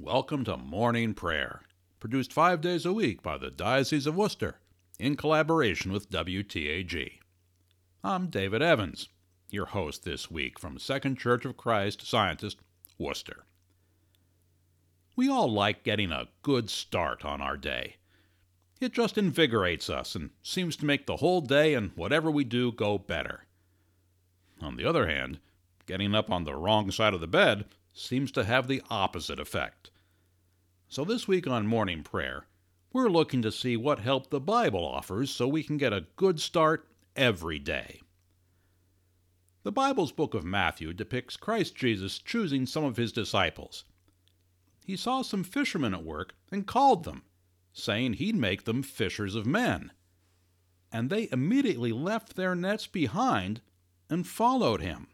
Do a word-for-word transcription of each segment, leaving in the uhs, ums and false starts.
Welcome to Morning Prayer, produced five days a week by the Diocese of Worcester, in collaboration with W T A G. I'm David Evans, your host this week from Second Church of Christ Scientist, Worcester. We all like getting a good start on our day. It just invigorates us and seems to make the whole day and whatever we do go better. On the other hand, getting up on the wrong side of the bed seems to have the opposite effect. So this week on Morning Prayer, we're looking to see what help the Bible offers so we can get a good start every day. The Bible's book of Matthew depicts Christ Jesus choosing some of his disciples. He saw some fishermen at work and called them, saying he'd make them fishers of men. And they immediately left their nets behind and followed him.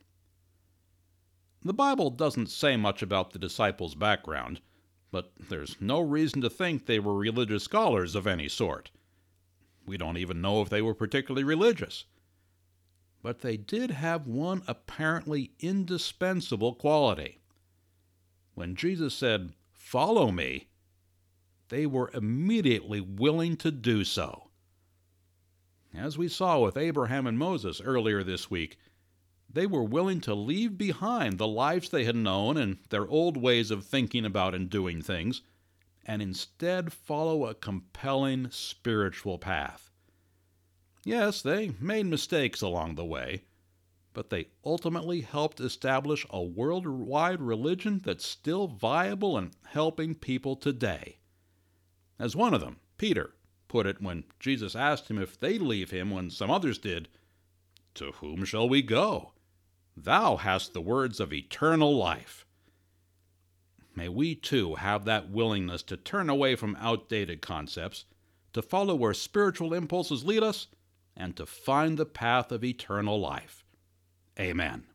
The Bible doesn't say much about the disciples' background, but there's no reason to think they were religious scholars of any sort. We don't even know if they were particularly religious. But they did have one apparently indispensable quality. When Jesus said, "Follow me," they were immediately willing to do so. As we saw with Abraham and Moses earlier this week, they were willing to leave behind the lives they had known and their old ways of thinking about and doing things, and instead follow a compelling spiritual path. Yes, they made mistakes along the way, but they ultimately helped establish a worldwide religion that's still viable and helping people today. As one of them, Peter, put it when Jesus asked him if they'd leave him when some others did, "To whom shall we go? Thou hast the words of eternal life." May we too have that willingness to turn away from outdated concepts, to follow where spiritual impulses lead us, and to find the path of eternal life. Amen.